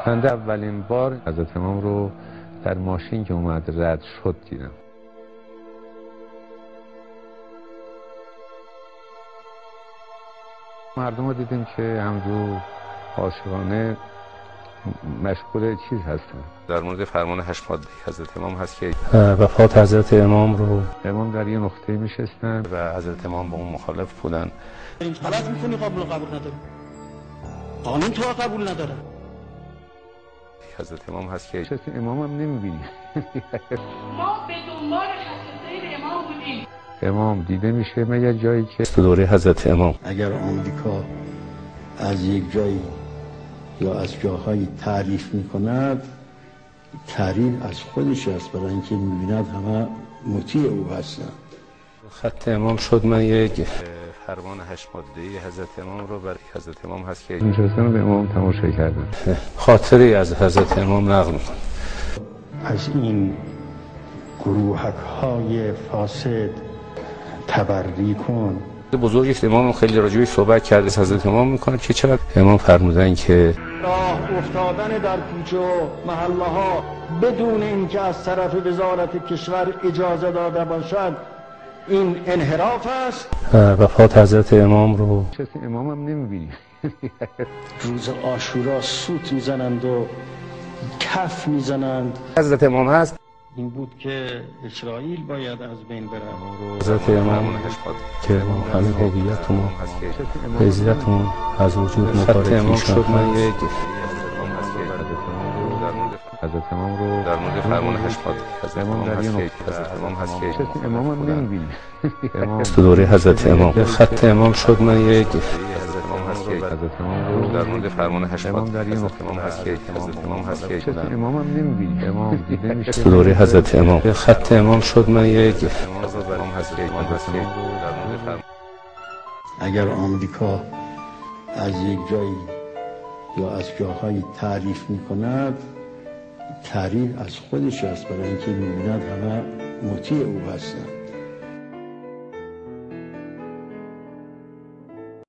بنده اولین بار حضرت امام رو در ماشین که اومد رد شد دیدم. مردم رو دیدیم که همجور عاشقانه مشغول چیز هستن. در مورد فرمان 8 ماده حضرت امام هست که وفات حضرت امام رو امام در یه نقطه میشستن و حضرت امام با اون مخالف بودن. غلط میکنی قابل قبول نداره، قانون تو قبول نداره. حضرت امام هست که حضرت امام هم نمیبینی. ما به دنبال حضرت امام بودیم. امام دیده میشه مگر جایی که تو دوره حضرت امام اگر آمریکا از یک جایی یا از جاهایی تعریف میکند، تعریف از خودش است، برای اینکه میبیند همه مطیع او هستند. خط امام شد من یک فرمان 8 ماده حضرت امام رو برای حضرت امام هست که نشستن به امام تماشا کردن. خاطری از حضرت امام نقل میکنه. از این گروهک های فاسد تبری کن. بزرگ است، امام خیلی راجعی صحبت کرده از حضرت امام میکنه که چقدر امام فرمودن که راه افتادن در کوچه و محله ها بدون اینکه از طرف وزارت کشور اجازه داده باشد این انحراف است. وفات حضرت امام رو حضرت امام هم نمیبینی. روز عاشورا سوت میزنند و کف میزنند. حضرت امام هست. این بود که اسرائیل باید از بین برود. حضرت امام که امام همه هویتمون حیثیتمون از وجود مبارکی شد. من یک حضرت امام رو در مورد فرمان 8 ماده حضرت امام در یه هست نقطه که حضرت امام هست که حضرت امام هم نمیبینی. امام تو دوره حضرت امام خط امام شد من یک حضرت امام هست که حضرت امام رو در مورد فرمان 8 امام ماده در یه حضرت نقطه امام هست که حضرت امام هست که حضرت امام هم نمیبینی. امام دیده میشه تو دوره حضرت امام خط امام شد من یک حضرت امام هست که اگر آمریکا از یک جایی یا از جاهایی تعریف میکند، تعریف از خودش است، برای اینکه میبیند همه مطیع او هستند.